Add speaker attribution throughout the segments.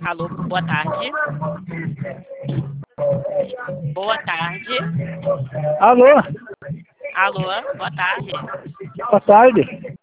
Speaker 1: Alô, boa tarde. Boa tarde.
Speaker 2: Alô,
Speaker 1: Alô, boa tarde.
Speaker 2: boa tarde.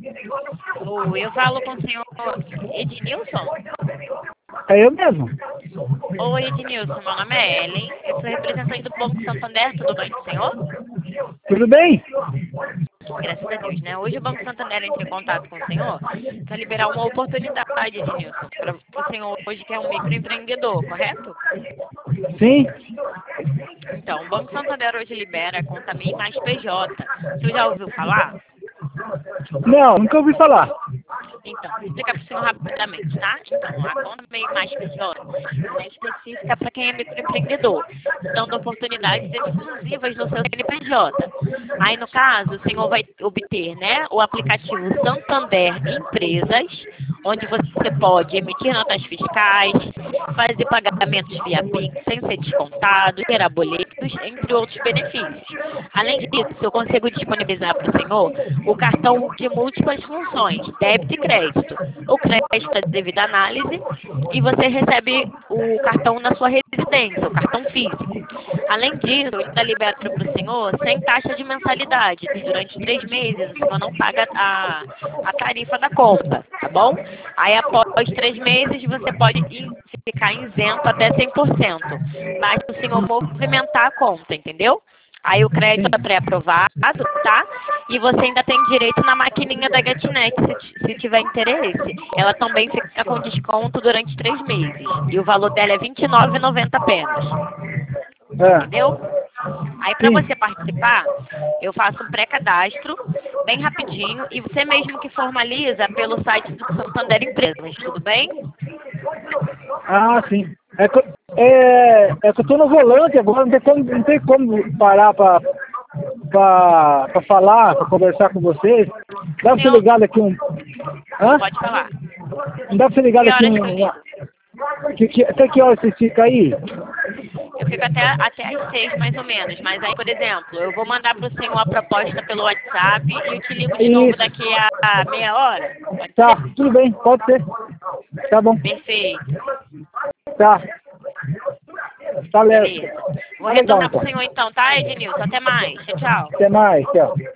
Speaker 1: Eu falo com o senhor Ednilson?
Speaker 2: É eu mesmo.
Speaker 1: Oi, Ednilson, meu nome é Ellen. Eu sou representante do Banco Santander, tudo bem com o senhor?
Speaker 2: Tudo bem?
Speaker 1: Graças a Deus, né? Hoje o Banco Santander entra em contato com o senhor para liberar uma oportunidade, Ednilson, para o senhor hoje que é um microempreendedor, correto?
Speaker 2: Sim.
Speaker 1: Então, o Banco Santander hoje libera a conta MEI mais PJ. O senhor já ouviu falar?
Speaker 2: Não, nunca ouvi falar.
Speaker 1: Então, vou explicar para o senhor rapidamente, tá? Então, a conta MEI mais PJ ela é específica para quem é microempreendedor, dando oportunidades exclusivas no seu CNPJ. Aí, no caso, o senhor vai obter, né, o aplicativo Santander Empresas, onde você pode emitir notas fiscais, fazer pagamentos via Pix sem ser descontado, gerar boletos, entre outros benefícios. Além disso, eu consigo disponibilizar para o senhor o cartão de múltiplas funções, débito e crédito. O crédito é devida análise e você recebe o cartão na sua residência, o cartão físico. Além disso, eu ainda libero para o senhor sem taxa de mensalidade. Durante 3 meses, o senhor não paga a tarifa da conta, tá bom? Aí, após 3 meses, você pode ficar isento até 100%. Basta o senhor movimentar a conta, entendeu? Aí o crédito é
Speaker 2: Sim.
Speaker 1: pré-aprovado, tá? E você ainda tem direito na maquininha da GetNet, se tiver interesse. Ela também fica com desconto durante 3 meses. E o valor dela é R$ 29,90 apenas.
Speaker 2: É.
Speaker 1: Entendeu? Aí, para
Speaker 2: Sim.
Speaker 1: você participar, eu faço um pré-cadastro, bem rapidinho, e você mesmo que formaliza pelo site do Santander Empresas, tudo bem?
Speaker 2: Ah, sim. É que eu tô no volante agora, não tem como parar pra falar, pra conversar com vocês. Dá pra você
Speaker 1: Senhor,
Speaker 2: ligar daqui um. Hã?
Speaker 1: pode falar.
Speaker 2: Não dá pra você ligar
Speaker 1: Que
Speaker 2: daqui
Speaker 1: horas que
Speaker 2: um.
Speaker 1: eu ligo?
Speaker 2: Até que hora você fica aí?
Speaker 1: Eu fico até às 6, mais ou menos. Mas aí, por exemplo, eu vou mandar para o senhor a proposta pelo WhatsApp e eu te ligo de novo
Speaker 2: Isso.
Speaker 1: daqui a meia hora. Pode
Speaker 2: Tá,
Speaker 1: ser?
Speaker 2: tudo bem, pode ser. Tá bom.
Speaker 1: Perfeito.
Speaker 2: Tá. Tá,
Speaker 1: Beleza. Vou
Speaker 2: tá legal
Speaker 1: retornar para
Speaker 2: então.
Speaker 1: o senhor então, tá, Ednilson? Até mais. Tchau, tchau.
Speaker 2: Até mais, tchau.